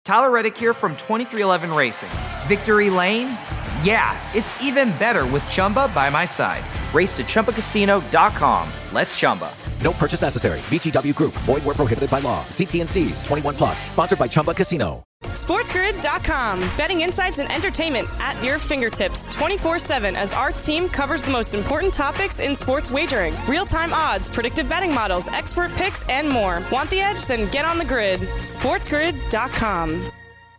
Tyler Reddick here from 2311 Racing. Victory Lane? Yeah, it's even better with Chumba by my side. Race to ChumbaCasino.com. Let's Chumba. No purchase necessary. VGW Group. Void where prohibited by law. See T&Cs. 21 plus. Sponsored by Chumba Casino. SportsGrid.com. Betting insights and entertainment at your fingertips 24/7 as our team covers the most important topics in sports wagering. Real-time odds, predictive betting models, expert picks, and more. Want the edge? Then get on the grid. SportsGrid.com.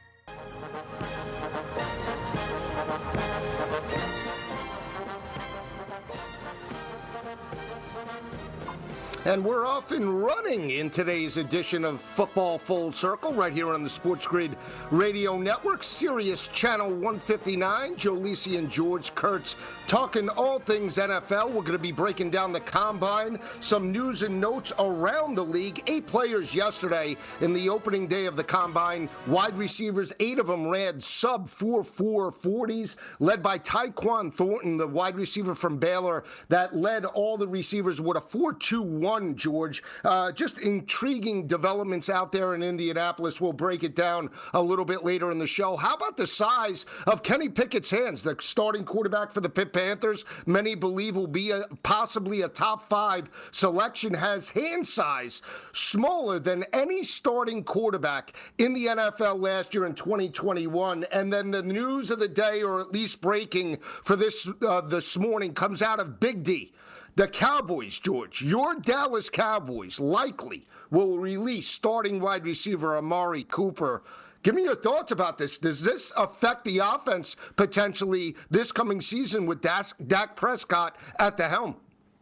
And we're off and running in today's edition of Football Full Circle right here on the Sports Grid Radio Network, Sirius Channel 159. Joe Lisi and George Kurtz talking all things NFL. We're going to be breaking down the Combine, some news and notes around the league. 8 players yesterday in the opening day of the Combine. Wide receivers, 8 of them ran sub 4.4 40s, led by Tyquan Thornton, the wide receiver from Baylor, that led all the receivers with a 4.21. George. Just intriguing developments out there in Indianapolis. We'll break it down a little bit later in the show. How about the size of Kenny Pickett's hands, the starting quarterback for the Pitt Panthers? Many believe will be possibly a top 5 selection. Has hand size smaller than any starting quarterback in the NFL last year in 2021. And then the news of the day, or at least breaking for this morning, comes out of Big D. The Cowboys, George, your Dallas Cowboys likely will release starting wide receiver Amari Cooper. Give me your thoughts about this. Does this affect the offense potentially this coming season with Dak Prescott at the helm?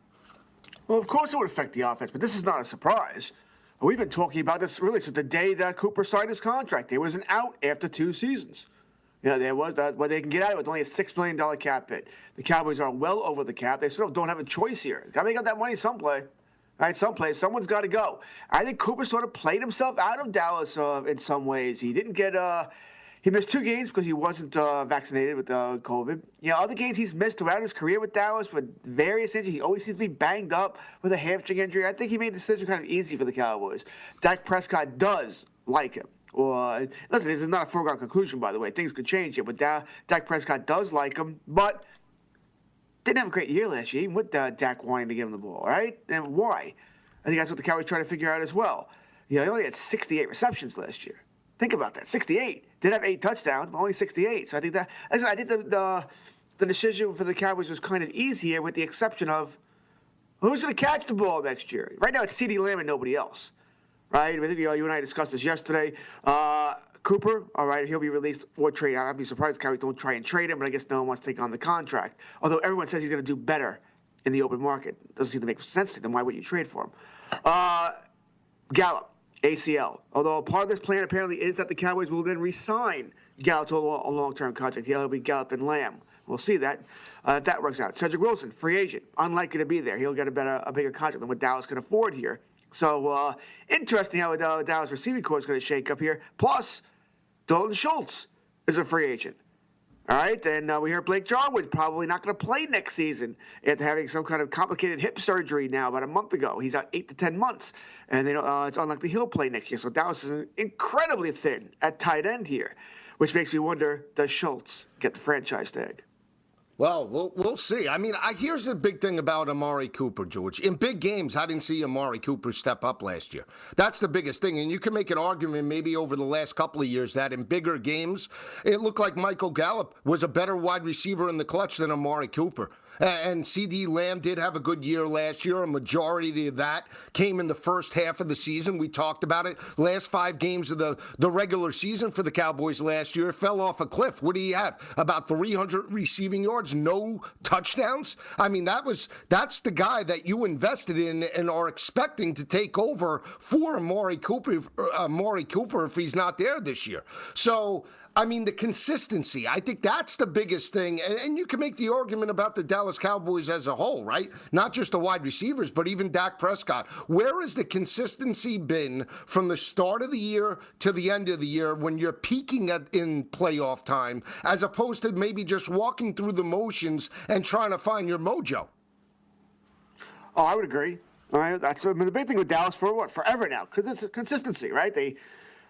Well, of course it would affect the offense, but this is not a surprise. We've been talking about this really since the day that Cooper signed his contract. There was an out after 2 seasons. You know, there was what they can get out of it with only a $6 million cap hit. The Cowboys are well over the cap. They sort of don't have a choice here. Got to make up that money someplace. Right, someplace. Someone's got to go. I think Cooper sort of played himself out of Dallas in some ways. He didn't get he missed 2 games because he wasn't vaccinated with COVID. You know, other games he's missed throughout his career with Dallas with various injuries. He always seems to be banged up with a hamstring injury. I think he made the decision kind of easy for the Cowboys. Dak Prescott does like him. Well, listen, this is not a foregone conclusion, by the way. Things could change here, but Dak Prescott does like him, but didn't have a great year last year, even with Dak wanting to give him the ball, right? And why? I think that's what the Cowboys try to figure out as well. You know, he only had 68 receptions last year. Think about that, 68. Did have 8 touchdowns, but only 68. So I think the decision for the Cowboys was kind of easier, with the exception of who's going to catch the ball next year. Right now, it's CeeDee Lamb and nobody else. Right? I think you and I discussed this yesterday. Cooper, all right, he'll be released for trade. I'd be surprised if the Cowboys don't try and trade him, but I guess no one wants to take on the contract. Although everyone says he's going to do better in the open market. Doesn't seem to make sense to them. Why would you trade for him? Gallup, ACL. Although part of this plan apparently is that the Cowboys will then re-sign Gallup to a long-term contract. He'll be Gallup and Lamb. We'll see that if that works out. Cedric Wilson, free agent, unlikely to be there. He'll get a bigger contract than what Dallas can afford here. So, interesting how the Dallas receiving corps is going to shake up here. Plus, Dalton Schultz is a free agent. All right, and we hear Blake Jarwin probably not going to play next season after having some kind of complicated hip surgery now about a month ago. He's out 8 to 10 months, and it's unlikely he'll play next year. So Dallas is incredibly thin at tight end here, which makes me wonder, does Schultz get the franchise tag? Well, we'll see. I mean, here's the big thing about Amari Cooper, George. In big games, I didn't see Amari Cooper step up last year. That's the biggest thing. And you can make an argument maybe over the last couple of years that in bigger games, it looked like Michael Gallup was a better wide receiver in the clutch than Amari Cooper. And CeeDee Lamb did have a good year last year. A majority of that came in the first half of the season. We talked about it. Last 5 games of the regular season for the Cowboys last year fell off a cliff. What do you have? About 300 receiving yards, no touchdowns? I mean, that's the guy that you invested in and are expecting to take over for Amari Cooper if he's not there this year. So, I mean, the consistency, I think that's the biggest thing. And you can make the argument about the Dallas Cowboys as a whole, right? Not just the wide receivers, but even Dak Prescott. Where has the consistency been from the start of the year to the end of the year when you're peaking in playoff time, as opposed to maybe just walking through the motions and trying to find your mojo? Oh, I would agree. All right, that's the big thing with Dallas for forever now, because it's consistency, right?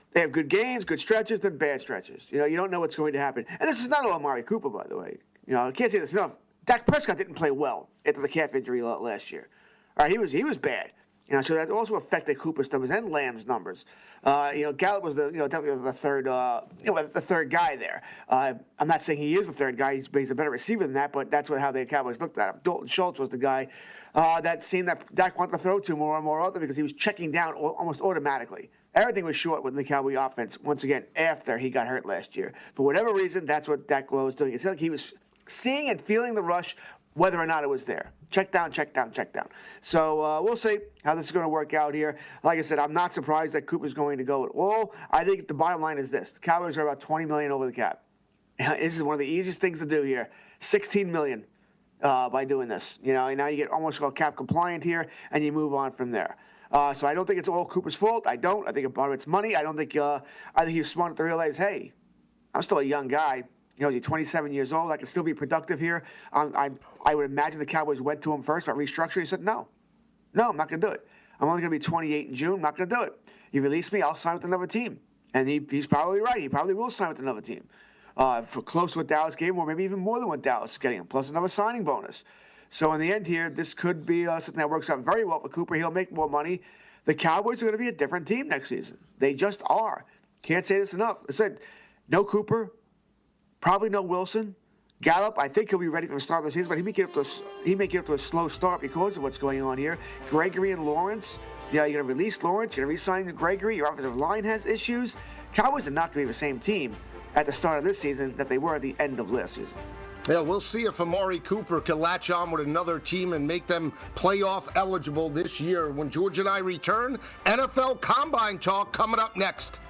They have good games, good stretches, then bad stretches. You don't know what's going to happen. And this is not all Amari Cooper, by the way. I can't say this enough. Dak Prescott didn't play well after the calf injury last year. All right, he was bad. So that also affected Cooper's numbers and Lamb's numbers. Gallup was definitely the third guy there. I'm not saying he is the third guy. He's a better receiver than that, but that's how the Cowboys looked at him. Dalton Schultz was the guy that seemed that Dak wanted to throw to more and more often because he was checking down almost automatically. Everything was short with the Cowboy offense, once again, after he got hurt last year. For whatever reason, that's what Dak was doing. It's like he was seeing and feeling the rush, whether or not it was there. Check down, check down, check down. So we'll see how this is going to work out here. Like I said, I'm not surprised that Cooper's going to go at all. I think the bottom line is this. The Cowboys are about $20 million over the cap. This is one of the easiest things to do here. $16 million by doing this. And now you get almost all cap compliant here, and you move on from there. So I don't think it's all Cooper's fault. I don't. I think a part of it's money. I think he was smart to realize, hey, I'm still a young guy. He's 27 years old. I can still be productive here. I would imagine the Cowboys went to him first about restructuring. He said, no, I'm not going to do it. I'm only going to be 28 in June. I'm not going to do it. You release me, I'll sign with another team. And he's probably right. He probably will sign with another team for close to what Dallas gave him, or maybe even more than what Dallas is getting him, plus another signing bonus. So in the end here, this could be something that works out very well for Cooper. He'll make more money. The Cowboys are going to be a different team next season. They just are. Can't say this enough. I said, no Cooper, probably no Wilson. Gallup, I think he'll be ready for the start of the season, but he may get up to a slow start because of what's going on here. Gregory and Lawrence, you're going to release Lawrence, you're going to re-sign Gregory, your offensive line has issues. Cowboys are not going to be the same team at the start of this season that they were at the end of last season. Yeah, we'll see if Amari Cooper can latch on with another team and make them playoff eligible this year. When George and I return, NFL Combine Talk coming up next.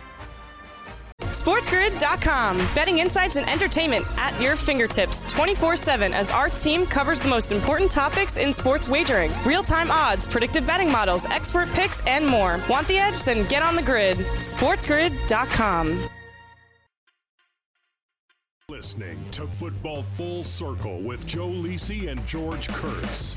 SportsGrid.com. Betting insights and entertainment at your fingertips 24/7 as our team covers the most important topics in sports wagering. Real-time odds, predictive betting models, expert picks, and more. Want the edge? Then get on the grid. SportsGrid.com. Listening to Football Full Circle with Joe Lisi and George Kurtz.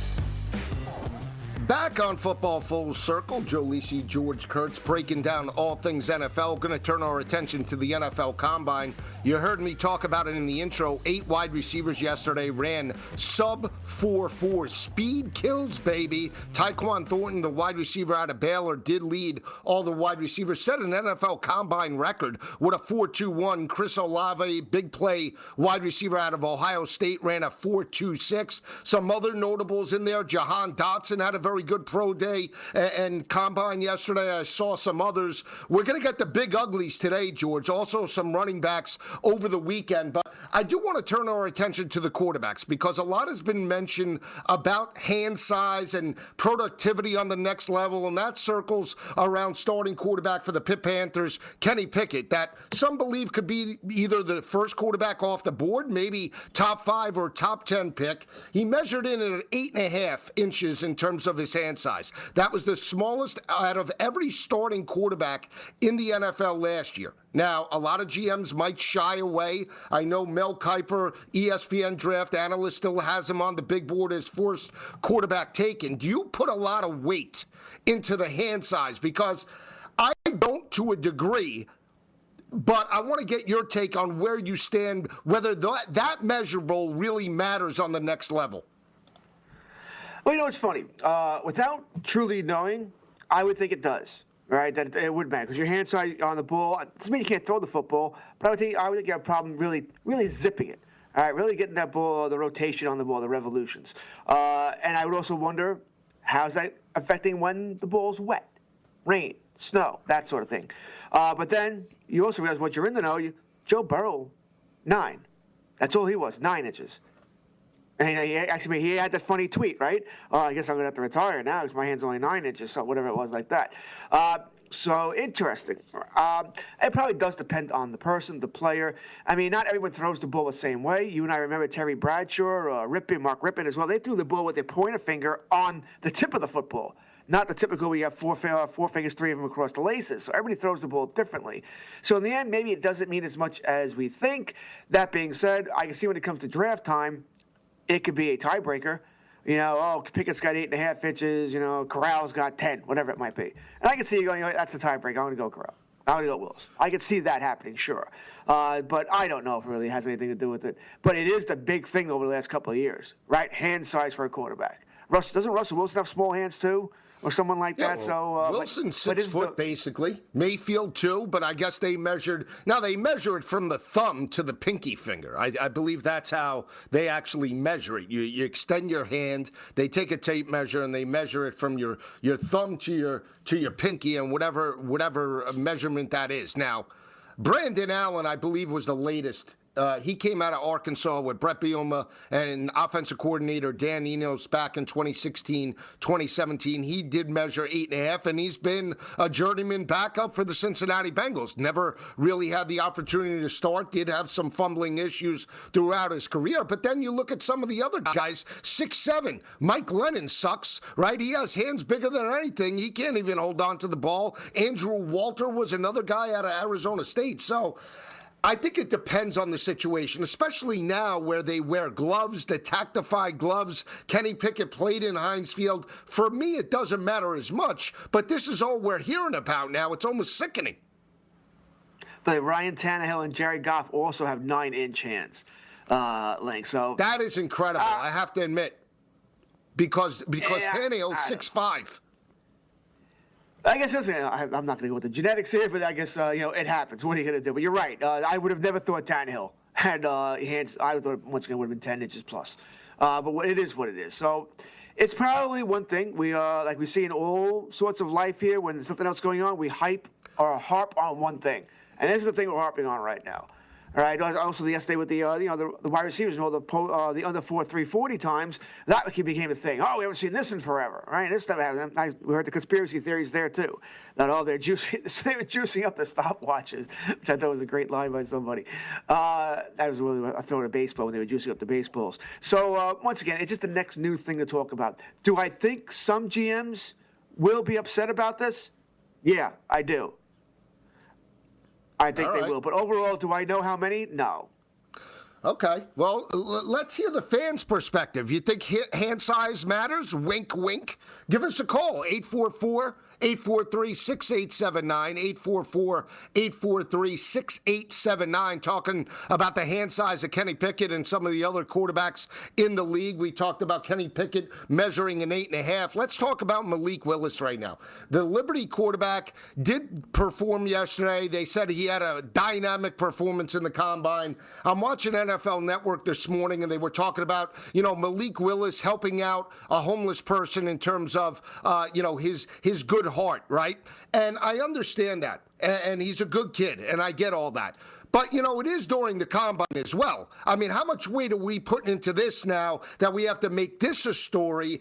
Back on Football Full Circle, Joe Lisi, George Kurtz, breaking down all things NFL. Going to turn our attention to the NFL Combine. You heard me talk about it in the intro. 8 wide receivers yesterday ran sub 4.4. Speed kills, baby. Tyquan Thornton, the wide receiver out of Baylor, did lead all the wide receivers. Set an NFL Combine record with a 4.21. Chris Olave, big play wide receiver out of Ohio State, ran a 4.26. Some other notables in there. Jahan Dotson had a very good pro day and combine yesterday. I saw some others. We're going to get the big uglies today, George. Also some running backs over the weekend. But I do want to turn our attention to the quarterbacks because a lot has been mentioned about hand size and productivity on the next level, and that circles around starting quarterback for the Pitt Panthers, Kenny Pickett, that some believe could be either the first quarterback off the board, maybe top 5 or top 10 pick. He measured in at 8.5 inches in terms of his hand size. That was the smallest out of every starting quarterback in the NFL last year. Now, a lot of GMs might shy away. I know Mel Kiper, ESPN draft analyst, still has him on the big board as first quarterback taken. Do you put a lot of weight into the hand size? Because I don't to a degree, but I want to get your take on where you stand, whether that measurable really matters on the next level. Well, it's funny. Without truly knowing, I would think it does, right? That it would matter because your hand size on the ball doesn't mean you can't throw the football, but I would think you have a problem really zipping it. All right, really getting that ball, the rotation on the ball, the revolutions. And I would also wonder, how's that affecting when the ball's wet, rain, snow, that sort of thing. But then you also realize once you're in the know, Joe Burrow, 9. That's all he was, 9 inches. And he had that funny tweet, right? Oh, I guess I'm going to have to retire now because my hand's only 9 inches, so whatever it was like that. So interesting. It probably does depend on the person, the player. I mean, not everyone throws the ball the same way. You and I remember Terry Bradshaw, Mark Rippon as well. They threw the ball with their pointer finger on the tip of the football. Not the typical where you have four fingers, 3 of them across the laces. So everybody throws the ball differently. So in the end, maybe it doesn't mean as much as we think. That being said, I can see when it comes to draft time, it could be a tiebreaker. Pickett's got 8.5 inches, Corral's got 10, whatever it might be. And I can see you going, that's the tiebreaker. I'm going to go Corral. I'm going to go Willis. I could see that happening, sure. But I don't know if it really has anything to do with it. But it is the big thing over the last couple of years, right? Hand size for a quarterback. Doesn't Russell Wilson have small hands too? Or someone like that. Well, So Wilson's 6 foot basically. Mayfield too, but I guess they measure it from the thumb to the pinky finger. I believe that's how they actually measure it. You extend your hand, they take a tape measure and they measure it from your thumb to your pinky and whatever measurement that is. Now, Brandon Allen, I believe, was the latest. He came out of Arkansas with Brett Bielema and offensive coordinator Dan Enos back in 2016, 2017. He did measure 8.5, and he's been a journeyman backup for the Cincinnati Bengals. Never really had the opportunity to start. Did have some fumbling issues throughout his career. But then you look at some of the other guys, 6'7". Mike Lennon sucks, right? He has hands bigger than anything. He can't even hold on to the ball. Andrew Walter was another guy out of Arizona State. So I think it depends on the situation, especially now where they wear gloves, the tactified gloves. Kenny Pickett played in Heinz Field. For me, it doesn't matter as much, but this is all we're hearing about now. It's almost sickening. But Ryan Tannehill and Jared Goff also have 9-inch hands length. So that is incredible, I have to admit, because Tannehill's 6'5". I guess I'm not going to go with the genetics here, but I guess it happens. What are you going to do? But you're right. I would have never thought Tannehill had hands. I thought once again would have been 10 inches plus. But it is what it is. So it's probably one thing we like we see in all sorts of life here. When there's something else going on, we hype or harp on one thing, and this is the thing we're harping on right now. All right. Also, yesterday with the wide receivers and all the under 340 times, that became a thing. Oh, we haven't seen this in forever. Right. This stuff happened. We heard the conspiracy theories there too. That they're juicing. They were juicing up the stopwatches, which I thought was a great line by somebody. That was really a throw to baseball when they were juicing up the baseballs. So once again, it's just the next new thing to talk about. Do I think some GMs will be upset about this? Yeah, I do. I think they will. But overall, do I know how many? No. Okay. Well, let's hear the fans' perspective. You think hand size matters? Wink, wink. Give us a call, 844-843-6879, 844-843-6879, talking about the hand size of Kenny Pickett and some of the other quarterbacks in the league. We talked about Kenny Pickett measuring an 8.5. Let's talk about Malik Willis right now. The Liberty quarterback did perform yesterday. They said he had a dynamic performance in the combine. I'm watching NFL Network this morning, and they were talking about, Malik Willis helping out a homeless person in terms of, his good heart, right? And I understand that. And he's a good kid, and I get all that. But, it is during the combine as well. I mean, how much weight are we putting into this now that we have to make this a story?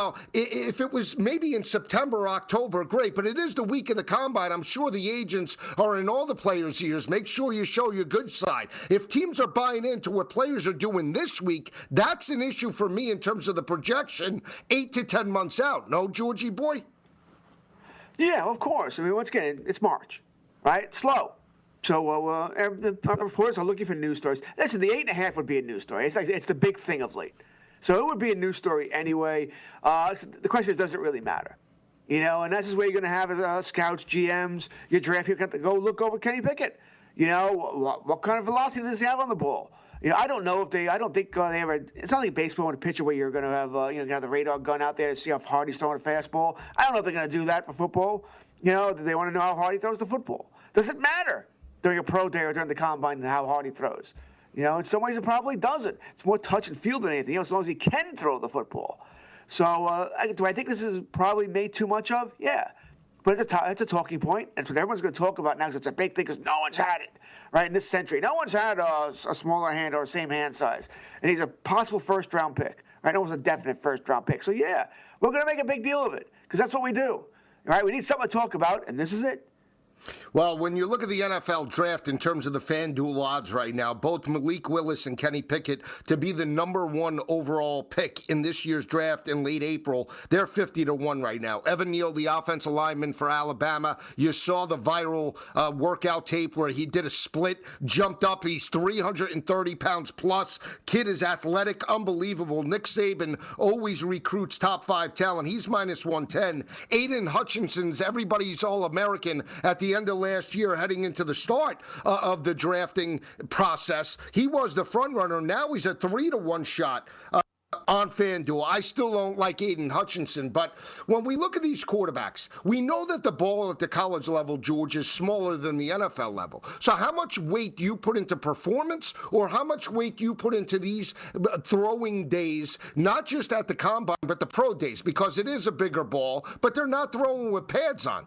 If it was maybe in September or October, great. But it is the week of the combine. I'm sure the agents are in all the players' ears. Make sure you show your good side. If teams are buying into what players are doing this week, that's an issue for me in terms of the projection 8 to 10 months out. No, Georgie boy? Yeah, of course. I mean, once again, it's March, right? It's slow. So the reporters are looking for news stories. Listen, the 8.5 would be a news story. It's the big thing of late. So it would be a news story anyway. The question is, does it really matter? And that's just where you're going to have scouts, GMs, your draft. You have to go look over Kenny Pickett. What kind of velocity does he have on the ball? I don't know if I don't think they ever. It's not like baseball in a pitcher where you're going to have, have the radar gun out there to see how hard he's throwing a fastball. I don't know if they're going to do that for football. They want to know how hard he throws the football. Does it matter during a pro day or during the combine and how hard he throws? In some ways it probably doesn't. It's more touch and feel than anything else, as long as he can throw the football. So do I think this is probably made too much of? Yeah. But it's a talking point. That's what everyone's going to talk about now because it's a big thing because no one's had it, right, in this century. No one's had a smaller hand or a same hand size. And he's a possible first-round pick, right? Almost a definite first-round pick. So, yeah, we're going to make a big deal of it because that's what we do, right? We need something to talk about, and this is it. Well, when you look at the NFL draft in terms of the FanDuel odds right now, both Malik Willis and Kenny Pickett to be the number one overall pick in this year's draft in late April, they're 50-1 right now. Evan Neal, the offensive lineman for Alabama, you saw the viral workout tape where he did a split, jumped up. He's 330 pounds plus. Kid is athletic, unbelievable. Nick Saban always recruits top 5 talent. He's minus 110. Aiden Hutchinson's everybody's All-American at the the end of last year, heading into the start of the drafting process, he was the front runner. Now he's a 3-1 shot on FanDuel. I still don't like Aiden Hutchinson, but when we look at these quarterbacks, we know that the ball at the college level, George, is smaller than the NFL level. So how much weight do you put into performance, or how much weight do you put into these throwing days, not just at the combine, but the pro days? Because it is a bigger ball, but they're not throwing with pads on.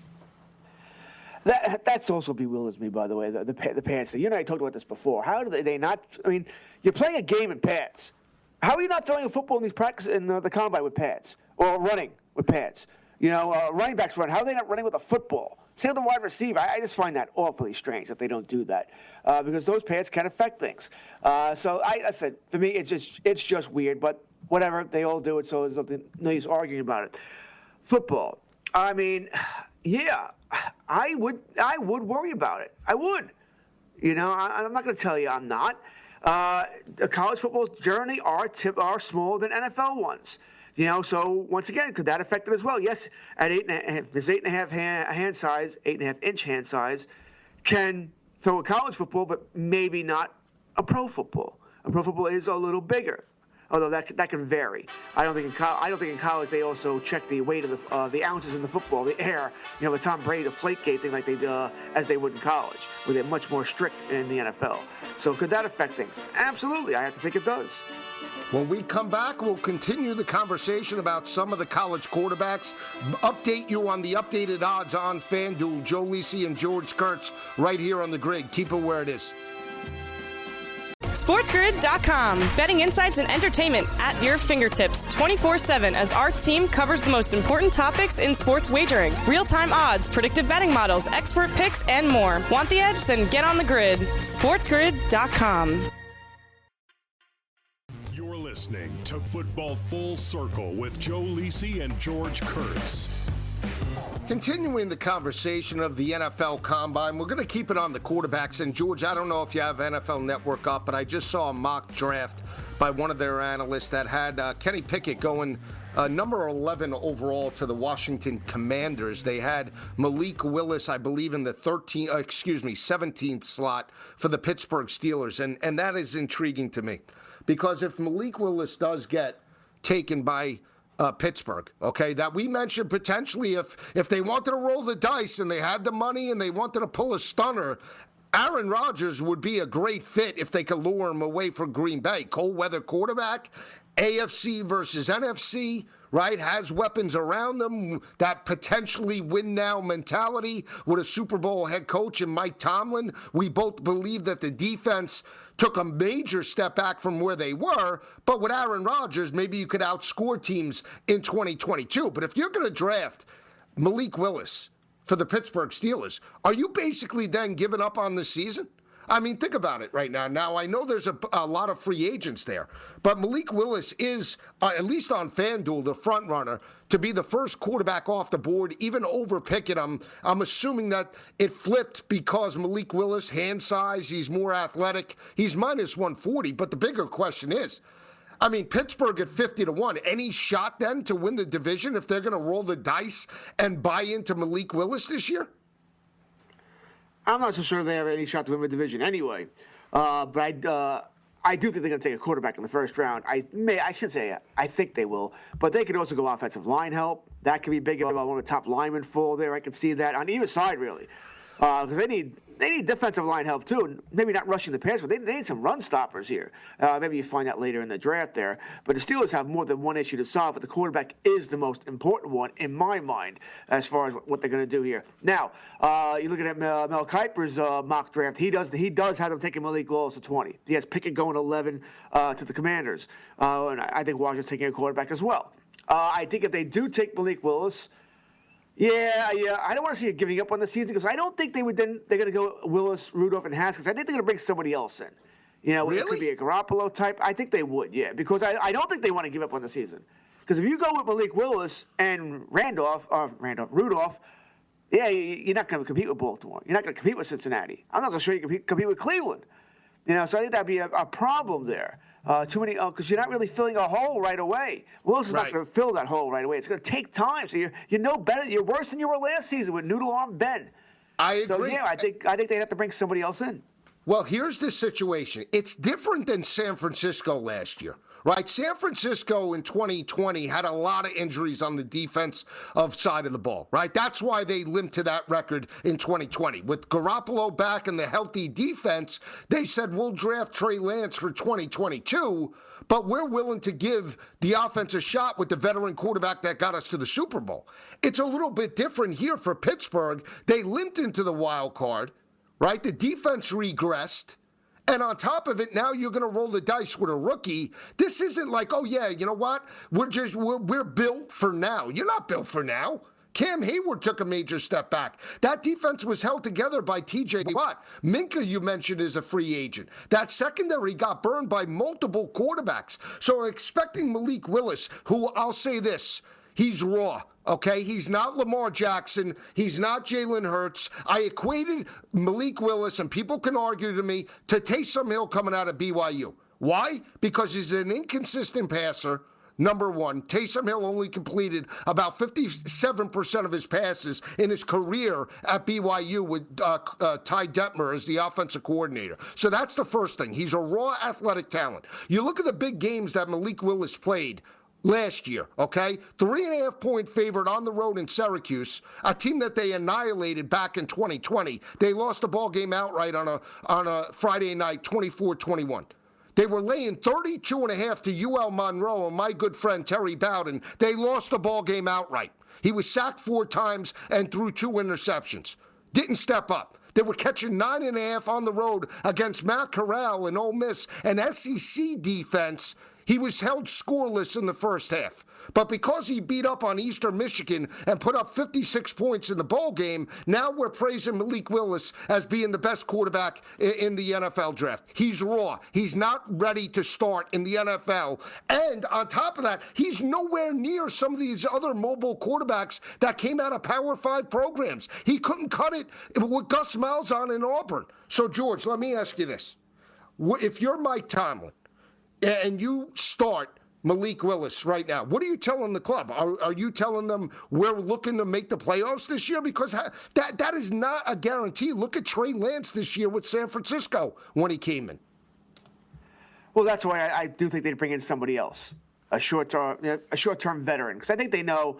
That's also bewilders me, by the way, the pads thing. You and I talked about this before. How do they not? I mean, you're playing a game in pads. How are you not throwing a football in these practices in the combine with pads, or running with pads? Running backs run. How are they not running with a football? Same with the wide receiver. I just find that awfully strange that they don't do that, because those pads can affect things. So I said, for me, it's just weird. But whatever, they all do it, so there's no use arguing about it. Football. I mean, yeah, I would worry about it. I would. I'm not going to tell you I'm not. The college football journey are smaller than NFL ones. So once again, could that affect it as well? Yes, at 8.5 hand size, can throw a college football, but maybe not a pro football. A pro football is a little bigger, although that can vary. I don't think in college they also check the weight of the ounces in the football, the air. The Tom Brady, the Deflategate thing, like they do as they would in college, where they're much more strict in the NFL. So could that affect things? Absolutely, I have to think it does. When we come back, we'll continue the conversation about some of the college quarterbacks. Update you on the updated odds on FanDuel. Joe Lisi and George Kurtz right here on the grid. Keep it where it is. SportsGrid.com. Betting insights and entertainment at your fingertips 24/7 as our team covers the most important topics in sports wagering. Real-time odds, predictive betting models, expert picks, and more. Want the edge? Then get on the grid. SportsGrid.com. You're listening to Football Full Circle with Joe Lisi and George Kurtz. Continuing the conversation of the NFL Combine, we're going to keep it on the quarterbacks. And, George, I don't know if you have NFL Network up, but I just saw a mock draft by one of their analysts that had Kenny Pickett going number 11 overall to the Washington Commanders. They had Malik Willis, I believe, in the 17th slot for the Pittsburgh Steelers. And that is intriguing to me, because if Malik Willis does get taken by Pittsburgh, okay, that we mentioned potentially if they wanted to roll the dice and they had the money and they wanted to pull a stunner, Aaron Rodgers would be a great fit if they could lure him away from Green Bay. Cold weather quarterback, AFC versus NFC, right? Has weapons around them, that potentially win now mentality with a Super Bowl head coach and Mike Tomlin. We both believe that the defense took a major step back from where they were, but with Aaron Rodgers, maybe you could outscore teams in 2022. But if you're going to draft Malik Willis for the Pittsburgh Steelers, are you basically then giving up on the season? I mean, think about it right now. Now, I know there's a lot of free agents there, but Malik Willis is, at least on FanDuel, the front runner to be the first quarterback off the board, even over Pickett. I'm assuming that it flipped because Malik Willis, hand size, he's more athletic. He's minus 140, but the bigger question is, I mean, Pittsburgh at 50-1, any shot then to win the division if they're going to roll the dice and buy into Malik Willis this year? I'm not so sure they have any shot to win the division anyway. But I do think they're going to take a quarterback in the first round. I think they will. But they could also go offensive line help. That could be big. One of the top linemen fall there. I can see that on either side, really. Because they need defensive line help too. Maybe not rushing the pass, but they need some run stoppers here. Maybe you find that later in the draft there. But the Steelers have more than one issue to solve, but the quarterback is the most important one in my mind as far as what they're going to do here. Now, you're looking at Mel Kiper's mock draft. He does have them taking Malik Willis at 20. He has Pickett going 11 to the Commanders. And I think Washington's taking a quarterback as well. I think if they do take Malik Willis, Yeah. I don't want to see it giving up on the season because I don't think they're going to go Willis, Rudolph, and Haskins. I think they're going to bring somebody else in. Really? It could be a Garoppolo type. I think they would, yeah, because I don't think they want to give up on the season. Because if you go with Malik Willis and Rudolph, yeah, you're not going to compete with Baltimore. You're not going to compete with Cincinnati. I'm not so sure you can compete with Cleveland. So I think that'd be a problem there. Too many, because you're not really filling a hole right away. Willis is not going to fill that hole right away. It's going to take time. So you're no better. You're worse than you were last season with Noodle Arm Ben. I agree. So, yeah, I think they'd have to bring somebody else in. Well, here's the situation. It's different than San Francisco last year, right? San Francisco in 2020 had a lot of injuries on the defensive side of the ball, right? That's why they limped to that record in 2020. With Garoppolo back and the healthy defense, they said, we'll draft Trey Lance for 2022, but we're willing to give the offense a shot with the veteran quarterback that got us to the Super Bowl. It's a little bit different here for Pittsburgh. They limped into the wild card. Right? The defense regressed. And on top of it, now you're going to roll the dice with a rookie. This isn't like, oh, yeah, you know what? We're built for now. You're not built for now. Cam Hayward took a major step back. That defense was held together by TJ Watt. Minkah, you mentioned, is a free agent. That secondary got burned by multiple quarterbacks. So expecting Malik Willis, who I'll say this, he's raw. Okay, he's not Lamar Jackson. He's not Jalen Hurts. I equated Malik Willis, and people can argue to me, to Taysom Hill coming out of BYU. Why? Because he's an inconsistent passer, number one. Taysom Hill only completed about 57% of his passes in his career at BYU with Ty Detmer as the offensive coordinator. So that's the first thing. He's a raw athletic talent. You look at the big games that Malik Willis played last year, okay? 3.5-point favorite on the road in Syracuse, a team that they annihilated back in 2020. They lost the ball game outright on a Friday night, 24-21. They were laying 32.5 to UL Monroe and my good friend Terry Bowden. They lost the ball game outright. He was sacked 4 times and threw 2 interceptions. Didn't step up. They were catching 9.5 on the road against Matt Corral and Ole Miss, an SEC defense. He was held scoreless in the first half. But because he beat up on Eastern Michigan and put up 56 points in the bowl game, now we're praising Malik Willis as being the best quarterback in the NFL draft. He's raw. He's not ready to start in the NFL. And on top of that, he's nowhere near some of these other mobile quarterbacks that came out of Power 5 programs. He couldn't cut it with Gus Malzahn in Auburn. So, George, let me ask you this. If you're Mike Tomlin, and you start Malik Willis right now, what are you telling the club? Are you telling them we're looking to make the playoffs this year? Because that is not a guarantee. Look at Trey Lance this year with San Francisco when he came in. Well, that's why I do think they'd bring in somebody else, a short-term veteran, because I think they know.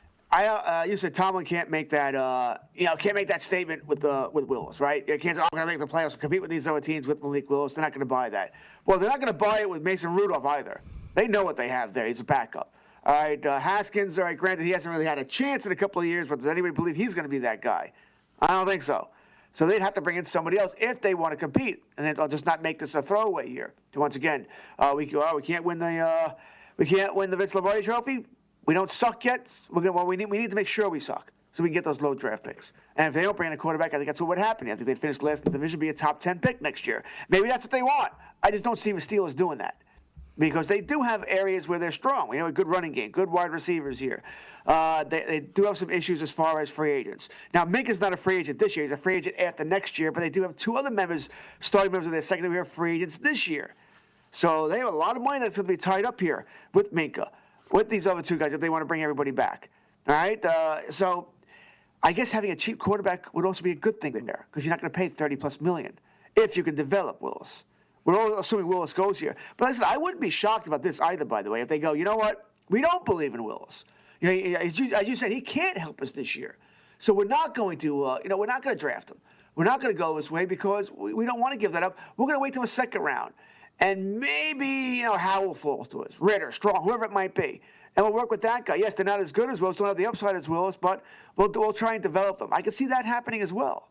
You said Tomlin can't make that, can't make that statement with Willis, right? You can't say, I'm going to make the playoffs, compete with these other teams with Malik Willis. They're not going to buy that. Well, they're not going to buy it with Mason Rudolph either. They know what they have there. He's a backup. All right, Haskins, all right, granted, he hasn't really had a chance in a couple of years, but does anybody believe he's going to be that guy? I don't think so. So they'd have to bring in somebody else if they want to compete, and then they'll just not make this a throwaway year. Once again, we can't win the Vince Lombardi Trophy. We don't suck yet. We need to make sure we suck so we can get those low draft picks. And if they don't bring in a quarterback, I think that's what would happen. I think they'd finish last in the division, be a top 10 pick next year. Maybe that's what they want. I just don't see the Steelers doing that because they do have areas where they're strong. We have a good running game, good wide receivers here. They do have some issues as far as free agents. Now, Minkah's not a free agent this year. He's a free agent after next year, but they do have 2 other starting members of their secondary who are free agents this year. So they have a lot of money that's going to be tied up here with Minkah, with these other 2 guys if they want to bring everybody back. All right? So I guess having a cheap quarterback would also be a good thing there because you're not going to pay $30+ million if you can develop Willis. We're all assuming Willis goes here. But listen, I wouldn't be shocked about this either, by the way, if they go, you know what? We don't believe in Willis. As you said, he can't help us this year. So we're not going to, we're not going to draft him. We're not going to go this way because we don't want to give that up. We're going to wait till the second round. And maybe, Howell falls to us, Ritter, Strong, whoever it might be. And we'll work with that guy. Yes, they're not as good as Willis, don't have the upside as Willis, but we'll try and develop them. I can see that happening as well.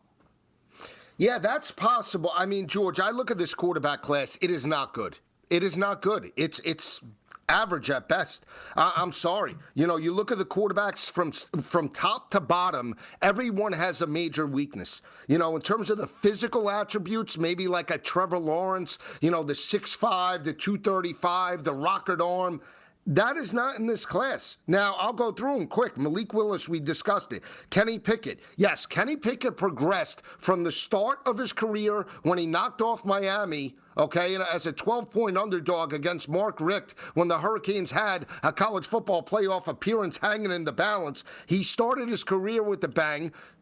Yeah, that's possible. I mean, George, I look at this quarterback class. It is not good. It is not good. It's average at best. I'm sorry. You look at the quarterbacks from top to bottom, everyone has a major weakness. In terms of the physical attributes, maybe like a Trevor Lawrence, the 6'5", the 235, the rocket arm. That is not in this class. Now, I'll go through them quick. Malik Willis, we discussed it. Kenny Pickett. Yes, Kenny Pickett progressed from the start of his career when he knocked off Miami, okay, as a 12-point underdog against Mark Richt when the Hurricanes had a college football playoff appearance hanging in the balance. He started his career with a bang.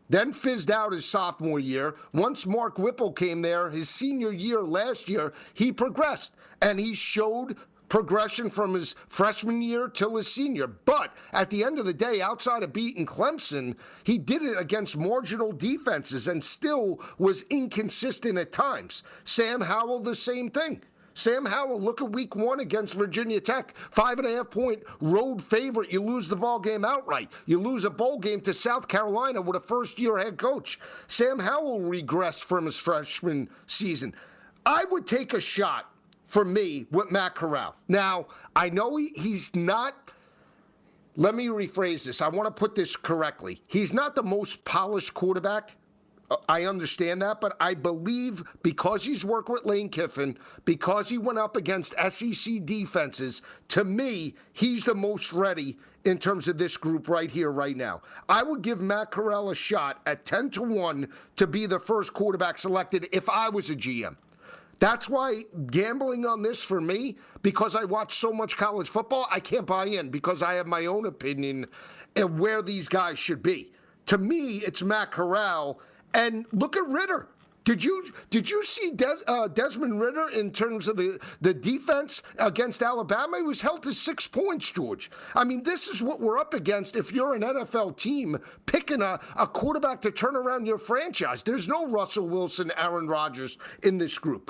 then fizzed out his sophomore year. Once Mark Whipple came there, his senior year last year, he progressed, and he showed progression from his freshman year till his senior. But at the end of the day, outside of beating Clemson, he did it against marginal defenses and still was inconsistent at times. Sam Howell, the same thing. Sam Howell, look at week 1 against Virginia Tech. 5.5-point road favorite. You lose the ball game outright. You lose a bowl game to South Carolina with a first-year head coach. Sam Howell regressed from his freshman season. I would take a shot, for me, with Matt Corral. Now, I know he's not, let me rephrase this. I want to put this correctly. He's not the most polished quarterback. I understand that, but I believe because he's worked with Lane Kiffin, because he went up against SEC defenses, to me, he's the most ready in terms of this group right here, right now. I would give Matt Corral a shot at 10-1 to be the first quarterback selected if I was a GM. That's why gambling on this for me, because I watch so much college football, I can't buy in because I have my own opinion of where these guys should be. To me, it's Matt Corral. And look at Ridder. Did you see Desmond Ridder in terms of the defense against Alabama? He was held to 6 points, George. I mean, this is what we're up against if you're an NFL team picking a quarterback to turn around your franchise. There's no Russell Wilson, Aaron Rodgers in this group.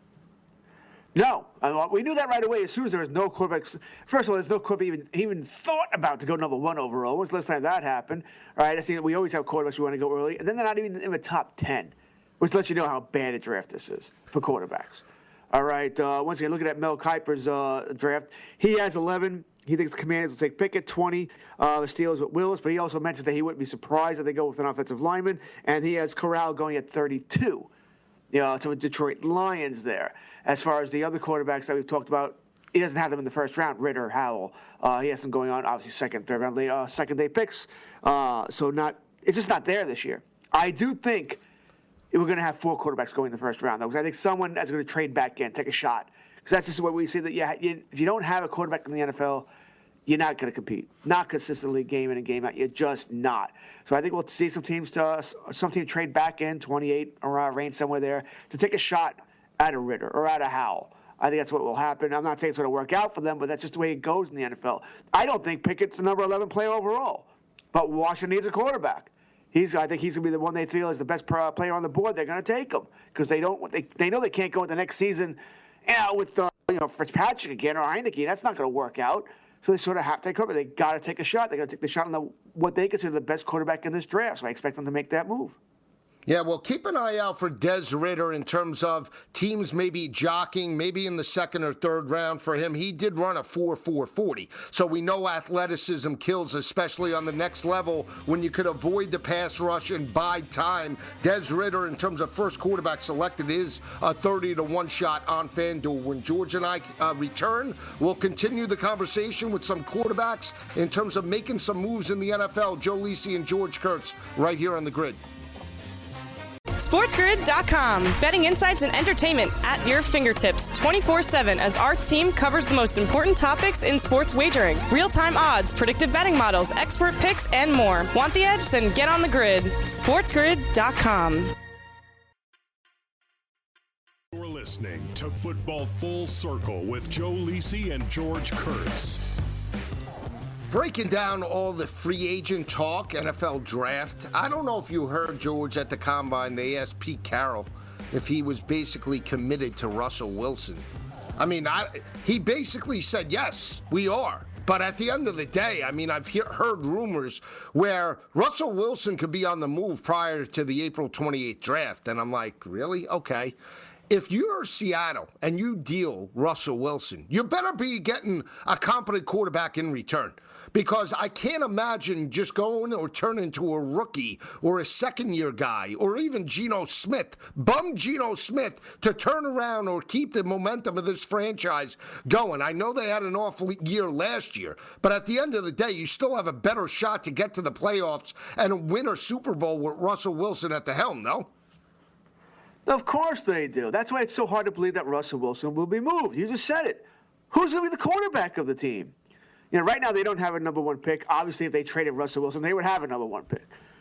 No, we knew that right away. As soon as there was no quarterbacks, first of all, there's no quarterback even thought about to go number 1 overall. When's the last time that happened? All right, I see that we always have quarterbacks we want to go early, and then they're not even in the top 10, which lets you know how bad a draft this is for quarterbacks. All right, once again, looking at Mel Kiper's draft, he has 11. He thinks the Commanders will take Pickett, 20. The Steelers with Willis, but he also mentions that he wouldn't be surprised if they go with an offensive lineman, and he has Corral going at 32. To the Detroit Lions there. As far as the other quarterbacks that we've talked about, he doesn't have them in the first round. Ridder, Howell, he has them going on, obviously second, third round, second day picks. It's just not there this year. I do think we're going to have 4 quarterbacks going in the first round, though, because I think someone is going to trade back in, take a shot. Because that's just what we see that if you don't have a quarterback in the NFL, you're not going to compete. Not consistently game in and game out. You're just not. So I think we'll see some teams trade back in 28 or range somewhere there to take a shot at a Ridder or at a Howell. I think that's what will happen. I'm not saying it's going to work out for them, but that's just the way it goes in the NFL. I don't think Pickett's the number 11 player overall, but Washington needs a quarterback. I think he's going to be the one they feel is the best player on the board. They're going to take him because they know they can't go into the next season with Fitzpatrick again or Heineke. That's not going to work out. So they sort of have to take over. They got to take a shot. They got to take the shot on what they consider the best quarterback in this draft. So I expect them to make that move. Yeah, well, keep an eye out for Des Ridder in terms of teams maybe jockeying, maybe in the second or third round for him. He did run a 4.40, so we know athleticism kills, especially on the next level when you could avoid the pass rush and bide time. Des Ridder, in terms of first quarterback selected, is a 30-1 shot on FanDuel. When George and I return, we'll continue the conversation with some quarterbacks in terms of making some moves in the NFL. Joe Lisi and George Kurtz right here on The Grid. SportsGrid.com. Betting insights and entertainment at your fingertips 24/7 as our team covers the most important topics in sports wagering. Real-time odds, predictive betting models, expert picks, and more. Want the edge? Then get on the grid. SportsGrid.com. You're listening to Football Full Circle with Joe Lisi and George Kurtz. Breaking down all the free agent talk, NFL draft. I don't know if you heard, George, at the Combine, they asked Pete Carroll if he was basically committed to Russell Wilson. I mean, he basically said, yes, we are. But at the end of the day, I mean, I've heard rumors where Russell Wilson could be on the move prior to the April 28th draft. And I'm like, really? Okay. If you're Seattle and you deal Russell Wilson, you better be getting a competent quarterback in return. Because I can't imagine just going or turning into a rookie or a second-year guy or even Geno Smith, Geno Smith, to turn around or keep the momentum of this franchise going. I know they had an awful year last year, but at the end of the day, you still have a better shot to get to the playoffs and win a Super Bowl with Russell Wilson at the helm, no? Of course they do. That's why it's so hard to believe that Russell Wilson will be moved. You just said it. Who's going to be the quarterback of the team? Right now they don't have a number 1 pick. Obviously, if they traded Russell Wilson, they would have a number 1 pick.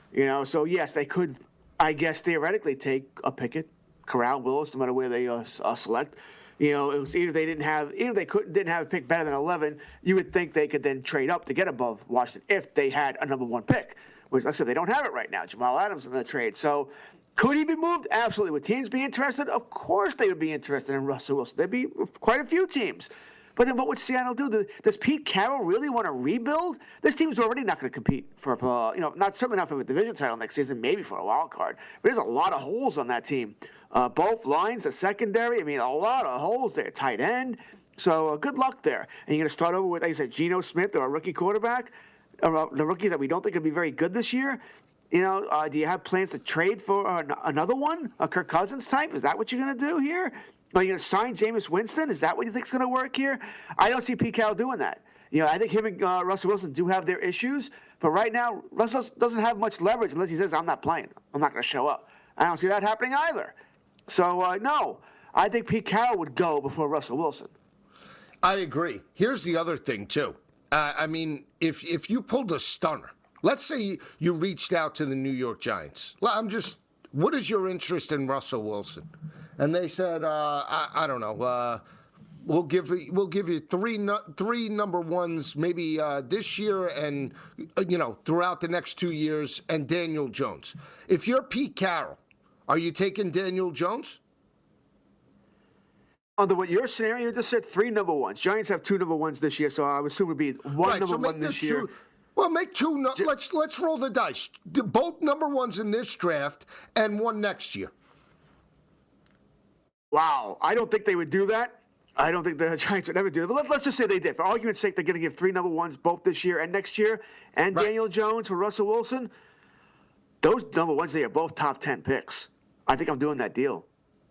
So yes, they could, I guess, theoretically take a Pickett, Corral, Willis, no matter where they select. It was either they didn't have a pick better than 11. You would think they could then trade up to get above Washington if they had a number 1 pick, which, like I said, they don't have it right now. Jamal Adams in the trade. So could he be moved? Absolutely. Would teams be interested? Of course they would be interested in Russell Wilson. There'd be quite a few teams. But then what would Seattle do? Does Pete Carroll really want to rebuild? This team's already not going to compete for, certainly not for a division title next season, maybe for a wild card. But there's a lot of holes on that team. Both lines, the secondary, a lot of holes there. Tight end. So good luck there. And you're going to start over with, like I said, Geno Smith or a rookie quarterback, the rookie that we don't think could be very good this year. Do you have plans to trade for another one, a Kirk Cousins type? Is that what you're going to do here? Are you going to sign Jameis Winston? Is that what you think is going to work here? I don't see Pete Carroll doing that. I think him and Russell Wilson do have their issues, but right now Russell doesn't have much leverage unless he says, I'm not playing. I'm not going to show up. I don't see that happening either. So, no, I think Pete Carroll would go before Russell Wilson. I agree. Here's the other thing, too. If you pulled a stunner, let's say you reached out to the New York Giants. What is your interest in Russell Wilson? And they said, I don't know. We'll give you three number ones maybe this year and throughout the next 2 years, and Daniel Jones. If you're Pete Carroll, are you taking Daniel Jones? Under what your scenario, you just said 3 number ones. Giants have 2 number ones this year, so I would assume it would be one number one this year. Well, make 2. Let's roll the dice. Both number ones in this draft and 1 next year. Wow, I don't think they would do that. I don't think the Giants would ever do that. But let's just say they did. For argument's sake, they're going to give 3 number ones both this year and next year, and right. Daniel Jones for Russell Wilson. Those number ones, they are both top 10 picks. I think I'm doing that deal.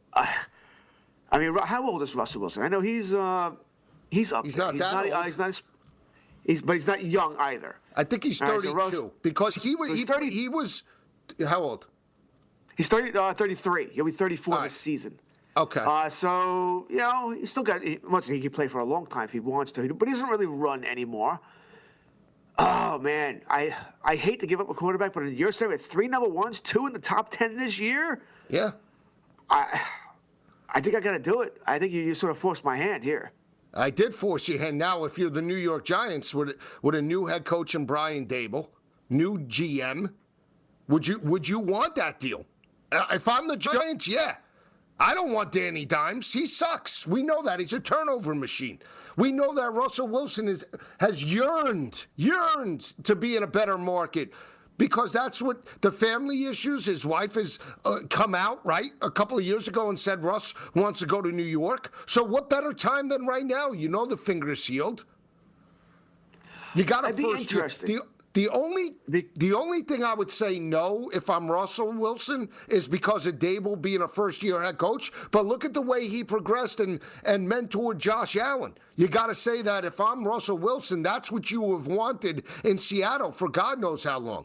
How old is Russell Wilson? I know he's up. He's not that old. But he's not young either. I think he's 32 because he was how old? He's 33. He'll be 34 this season. Okay. He's still got. He can play for a long time if he wants to, but he doesn't really run anymore. Oh man, I hate to give up a quarterback, but you're saying with 3 number ones, 2 in the top 10 this year. Yeah. I think I got to do it. I think you sort of forced my hand here. I did force your hand. Now, if you're the New York Giants with a new head coach and Brian Daboll, new GM, would you want that deal? If I'm the Giants, yeah. I don't want Danny Dimes. He sucks. We know that. He's a turnover machine. We know that Russell Wilson has yearned to be in a better market because that's what the family issues. His wife has come out, right, a couple of years ago and said Russ wants to go to New York. So what better time than right now? The finger's healed. You got to first. Interesting. The only thing I would say no if I'm Russell Wilson is because of Daboll being a first-year head coach. But look at the way he progressed and mentored Josh Allen. You got to say that if I'm Russell Wilson, that's what you have wanted in Seattle for God knows how long.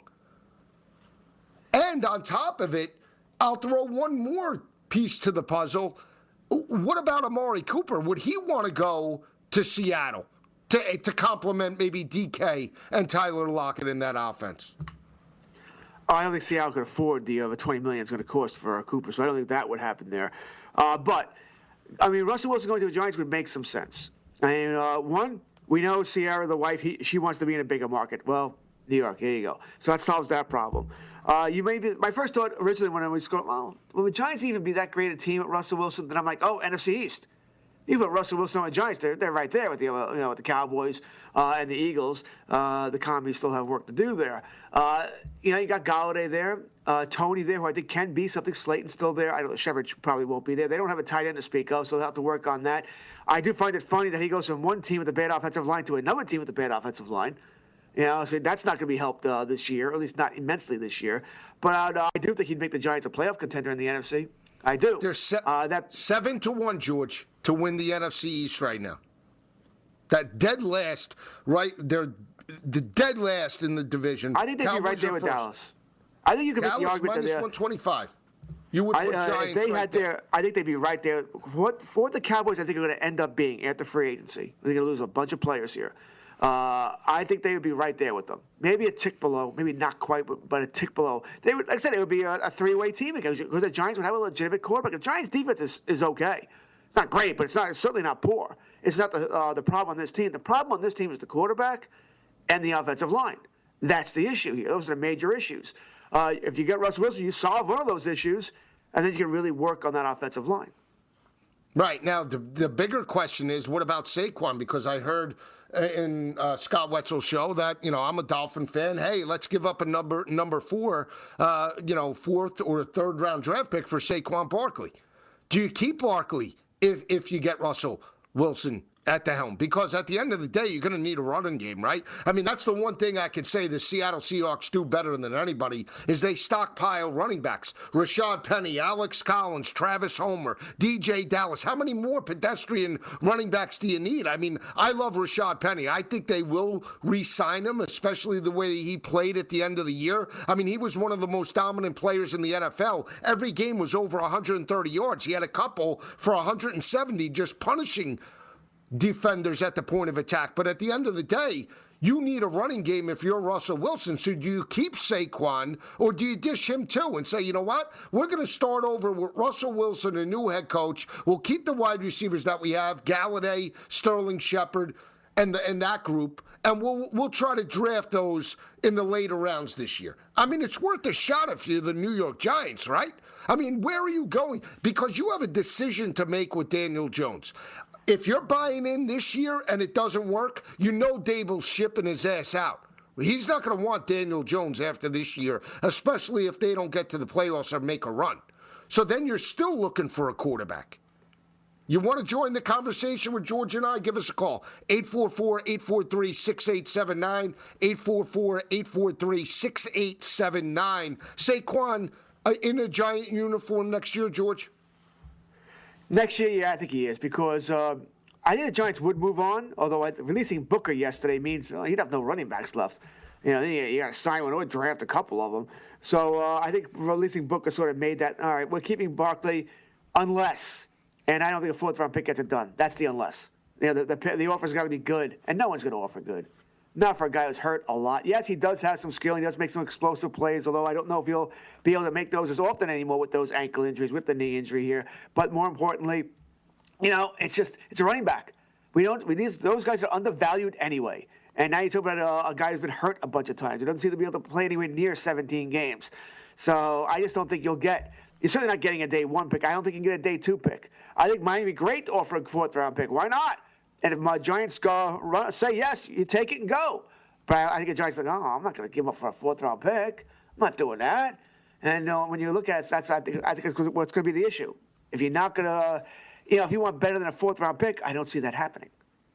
And on top of it, I'll throw one more piece to the puzzle. What about Amari Cooper? Would he want to go to Seattle? To complement maybe DK and Tyler Lockett in that offense? I don't think Seattle could afford the $20 million it's going to cost for Cooper, so I don't think that would happen there. But Russell Wilson going to the Giants would make some sense. One, we know Ciara, the wife, she wants to be in a bigger market. Well, New York, here you go. So that solves that problem. My first thought originally when I was going, will the Giants even be that great a team with Russell Wilson? Then I'm like, NFC East. You put Russell Wilson on the Giants, they're right there with with the Cowboys and the Eagles. The Commies still have work to do there. You got Golladay there, Tony there, who I think can be something. Slayton's still there. I don't know, Shepard probably won't be there. They don't have a tight end to speak of, so they'll have to work on that. I do find it funny that he goes from one team with a bad offensive line to another team with a bad offensive line. So that's not going to be helped this year, or at least not immensely this year. But I do think he'd make the Giants a playoff contender in the NFC. I do. They're 7-1, George, to win the NFC East right now. That dead last, right? They're the dead last in the division. I think they'd be right there with Dallas. I think you can make the argument that minus 125. You would put Giants if they right had there. I think they'd be right there. For what the Cowboys, I think, are going to end up being after free agency. They're going to lose a bunch of players here. I think they would be right there with them. Maybe a tick below, maybe not quite, but a tick below. They would, like I said, it would be a three-way team because the Giants would have a legitimate quarterback. The Giants' defense is okay. It's not great, but it's certainly not poor. It's not the problem on this team. The problem on this team is the quarterback and the offensive line. That's the issue here. Those are the major issues. If you get Russell Wilson, you solve one of those issues, and then you can really work on that offensive line. Right. Now, the bigger question is, what about Saquon? Because I heard in Scott Wetzel's show that, I'm a Dolphin fan. Hey, let's give up a number 4, fourth or third round draft pick for Saquon Barkley. Do you keep Barkley if you get Russell Wilson at the helm? Because at the end of the day, you're going to need a running game, right? I mean, that's the one thing I could say the Seattle Seahawks do better than anybody is they stockpile running backs. Rashad Penny, Alex Collins, Travis Homer, DJ Dallas. How many more pedestrian running backs do you need? I mean, I love Rashad Penny. I think they will re-sign him, especially the way he played at the end of the year. I mean, he was one of the most dominant players in the NFL. Every game was over 130 yards. He had a couple for 170 just punishing defenders at the point of attack. But at the end of the day, you need a running game if you're Russell Wilson. So do you keep Saquon or do you dish him too and say, you know what? We're going to start over with Russell Wilson, a new head coach. We'll keep the wide receivers that we have, Galladay, Sterling Shepard, and that group, and we'll try to draft those in the later rounds this year. I mean, it's worth a shot if you're the New York Giants, right? I mean, where are you going? Because you have a decision to make with Daniel Jones. If you're buying in this year and it doesn't work, Dable's shipping his ass out. He's not going to want Daniel Jones after this year, especially if they don't get to the playoffs or make a run. So then you're still looking for a quarterback. You want to join the conversation with George and I? Give us a call. 844-843-6879. 844-843-6879. Saquon in a Giant uniform next year, George? Next year, yeah, I think he is because I think the Giants would move on, although releasing Booker yesterday means he'd have no running backs left. You got to sign one or draft a couple of them. So I think releasing Booker sort of made that, all right, we're keeping Barkley unless, and I don't think a fourth-round pick gets it done. That's the unless. The offer's got to be good, and no one's going to offer good. Not for a guy who's hurt a lot. Yes, he does have some skill. He does make some explosive plays, although I don't know if he'll be able to make those as often anymore with those ankle injuries, with the knee injury here. But more importantly, it's a running back. Those guys are undervalued anyway. And now you talk about a guy who's been hurt a bunch of times. He doesn't seem to be able to play anywhere near 17 games. So I just don't think you're certainly not getting a day 1 pick. I don't think you can get a day 2 pick. I think Miami would be great to offer a fourth-round pick. Why not? And if my Giants say yes, you take it and go. But I think the Giants are like, I'm not going to give up for a fourth-round pick. I'm not doing that. And when you look at it, I think it's what's going to be the issue. If you're not going to, if you want better than a fourth-round pick, I don't see that happening.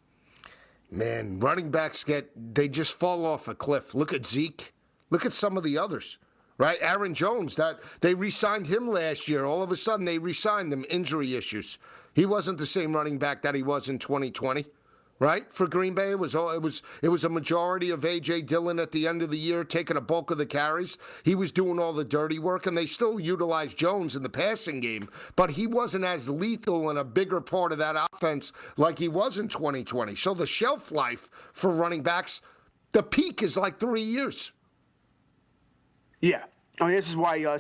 Man, running backs they just fall off a cliff. Look at Zeke. Look at some of the others, right? Aaron Jones, that they re-signed him last year. All of a sudden, they re-signed him, injury issues. He wasn't the same running back that he was in 2020, right? For Green Bay, it was a majority of A.J. Dillon at the end of the year taking a bulk of the carries. He was doing all the dirty work, and they still utilized Jones in the passing game, but he wasn't as lethal and a bigger part of that offense like he was in 2020. So the shelf life for running backs, the peak is like 3 years. Yeah. I mean, this is why that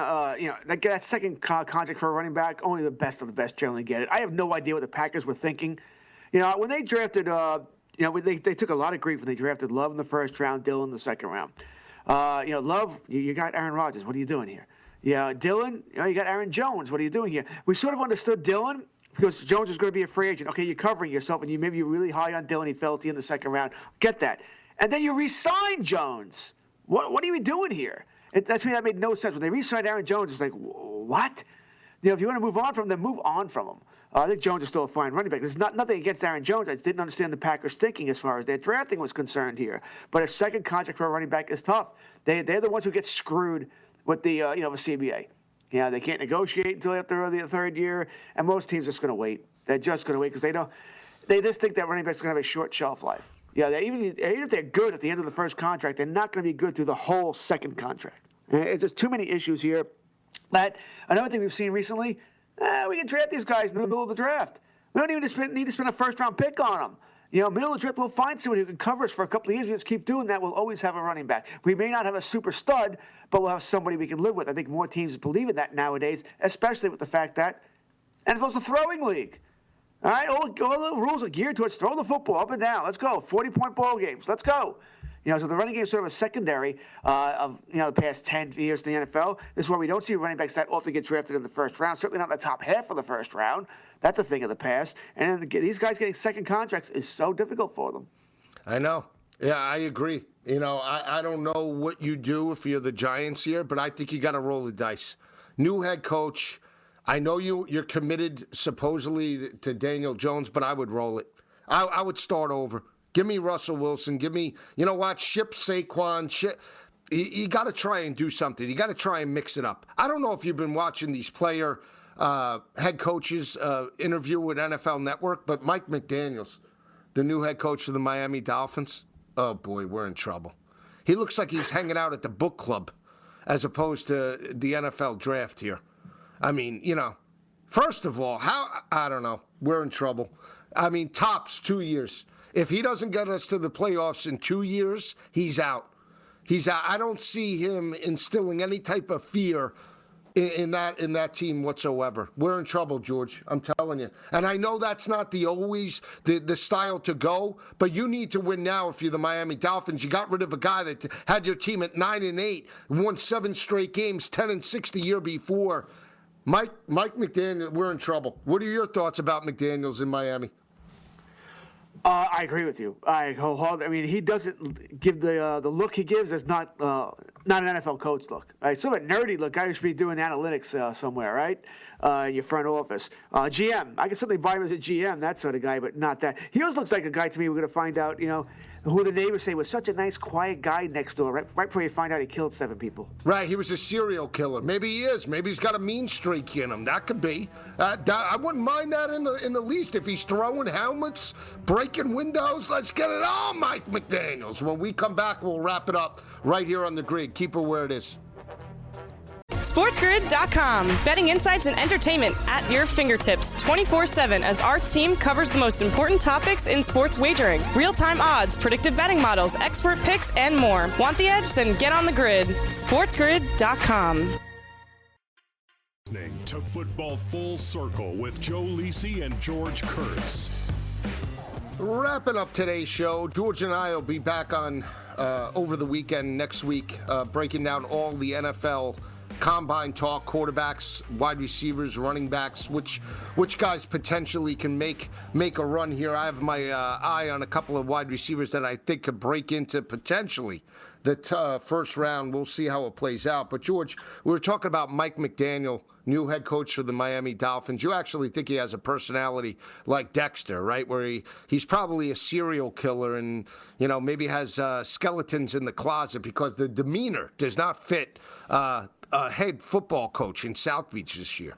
second contract for a running back, only the best of the best generally get it. I have no idea what the Packers were thinking. When they drafted, they took a lot of grief when they drafted Love in the first round, Dillon in the second round. Love, you got Aaron Rodgers. What are you doing here? Yeah, Dillon, you got Aaron Jones. What are you doing here? We sort of understood Dillon because Jones was going to be a free agent. Okay, you're covering yourself, and maybe you're really high on Dillon. He fell to you in the second round. Get that. And then you re-sign Jones. What are you doing here? That made no sense. When they re-signed Aaron Jones, it's like, what? If you want to move on from him, move on from him. I think Jones is still a fine running back. There's nothing against Aaron Jones. I didn't understand the Packers' thinking as far as their drafting was concerned here. But a second contract for a running back is tough. They're the ones who get screwed with the CBA. They can't negotiate until after the third year, and most teams are just going to wait. They're just going to wait because they just think that running back's going to have a short shelf life. Yeah, even if they're good at the end of the first contract, they're not going to be good through the whole second contract. It's just too many issues here. But another thing we've seen recently, we can draft these guys in the middle of the draft. We don't even need to spend a first-round pick on them. Middle of the draft, we'll find someone who can cover us for a couple of years. We just keep doing that. We'll always have a running back. We may not have a super stud, but we'll have somebody we can live with. I think more teams believe in that nowadays, especially with the fact that NFL's a throwing league. All right, all the rules are geared towards throwing the football up and down. Let's go. 40-point ball games. Let's go. So the running game is sort of a secondary of the past 10 years in the NFL. This is where we don't see running backs that often get drafted in the first round, certainly not in the top half of the first round. That's a thing of the past. And then these guys getting second contracts is so difficult for them. I know. Yeah, I agree. I don't know what you do if you're the Giants here, but I think you got to roll the dice. New head coach. I know you're committed supposedly to Daniel Jones, but I would roll it. I would start over. Give me Russell Wilson. Give me, ship Saquon. You got to try and do something. You got to try and mix it up. I don't know if you've been watching these player head coaches interview with NFL Network, but Mike McDaniels, the new head coach of the Miami Dolphins, oh boy, we're in trouble. He looks like he's hanging out at the book club as opposed to the NFL draft here. I mean, first of all, I don't know. We're in trouble. I mean, tops 2 years. If he doesn't get us to the playoffs in 2 years, he's out. He's out. I don't see him instilling any type of fear in that team whatsoever. We're in trouble, George. I'm telling you. And I know that's not always the style to go, but you need to win now if you're the Miami Dolphins. You got rid of a guy that had your team at 9-8, won 7 straight games, 10-6 the year before. Mike McDaniel, we're in trouble. What are your thoughts about McDaniels in Miami? I agree with you. He doesn't give the look he gives as not an NFL coach look. Right? Sort of a nerdy look. Guy who should be doing analytics somewhere, right? In your front office. GM. I can certainly buy him as a GM, that sort of guy, but not that. He always looks like a guy to me we're going to find out, who the neighbors say was such a nice, quiet guy next door, right before you find out he killed 7 people. Right, he was a serial killer. Maybe he is. Maybe he's got a mean streak in him. That could be. I wouldn't mind that in the least. If he's throwing helmets, breaking windows, let's get it on, Mike McDaniels. When we come back, we'll wrap it up right here on the grid. Keep it where it is. SportsGrid.com. Betting insights and entertainment at your fingertips 24/7 as our team covers the most important topics in sports wagering. Real-time odds, predictive betting models, expert picks, and more. Want the edge? Then get on the grid. SportsGrid.com. Listening to Football Full Circle with Joe Lisi and George Kurtz. Wrapping up today's show, George and I will be back on over the weekend next week, breaking down all the NFL combine talk, quarterbacks, wide receivers, running backs, which guys potentially can make a run here. I have my eye on a couple of wide receivers that I think could break into potentially the first round. We'll see how it plays out. But George, we were talking about Mike McDaniel, new head coach for the Miami Dolphins. You actually think he has a personality like Dexter, right? Where he's probably a serial killer and, maybe has skeletons in the closet because the demeanor does not fit a head football coach in South Beach this year.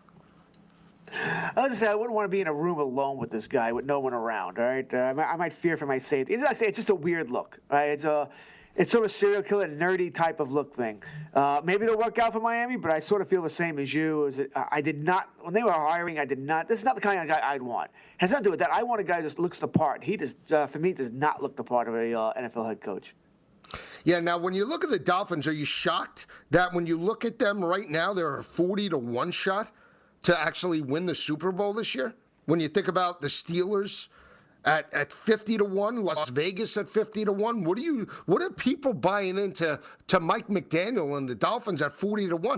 I wouldn't want to be in a room alone with this guy with no one around, all right? I might fear for my safety. It's just a weird look, right? It's sort of a serial killer, nerdy type of look thing. Maybe it'll work out for Miami, but I sort of feel the same as you. I did not, when they were hiring, this is not the kind of guy I'd want. It has nothing to do with that. I want a guy who just looks the part. He just, for me, does not look the part of a NFL head coach. Yeah, now when you look at the Dolphins, are you shocked that when you look at them right now, they're a 40-1 shot to actually win the Super Bowl this year? When you think about the Steelers at 50-1, Las Vegas at 50-1, what are people buying into Mike McDaniel and the Dolphins at 40-1?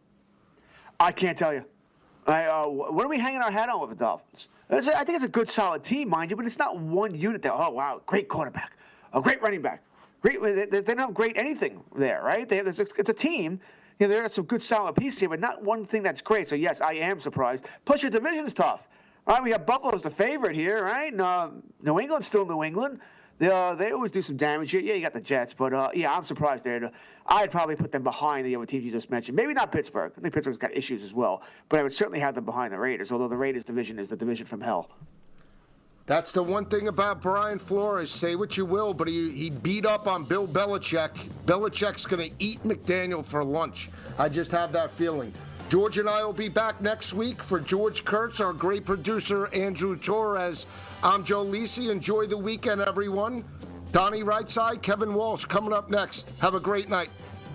I can't tell you. What are we hanging our hat on with the Dolphins? I think it's a good, solid team, mind you, but it's not one unit that, oh, wow, great quarterback, a great running back. Great, they don't have great anything there, right? It's a team. There are some good, solid pieces here, but not one thing that's great. So, yes, I am surprised. Plus, your division's tough. All right, we have Buffalo's the favorite here, right? New England's still New England. They always do some damage here. Yeah, you got the Jets, but, I'm surprised there. I'd probably put them behind the other teams you just mentioned. Maybe not Pittsburgh. I think Pittsburgh's got issues as well. But I would certainly have them behind the Raiders, although the Raiders division is the division from hell. That's the one thing about Brian Flores. Say what you will, but he beat up on Bill Belichick. Belichick's going to eat McDaniel for lunch. I just have that feeling. George and I will be back next week. For George Kurtz, our great producer, Andrew Torres, I'm Joe Lisi. Enjoy the weekend, everyone. Donnie Rightside, Kevin Walsh coming up next. Have a great night.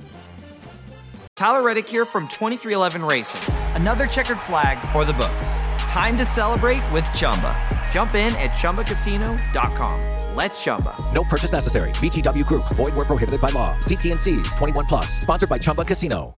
Tyler Reddick here from 2311 Racing. Another checkered flag for the books. Time to celebrate with Chumba. Jump in at ChumbaCasino.com. Let's Chumba. No purchase necessary. VGW Group. Void where prohibited by law. See T&Cs. 21 plus. Sponsored by Chumba Casino.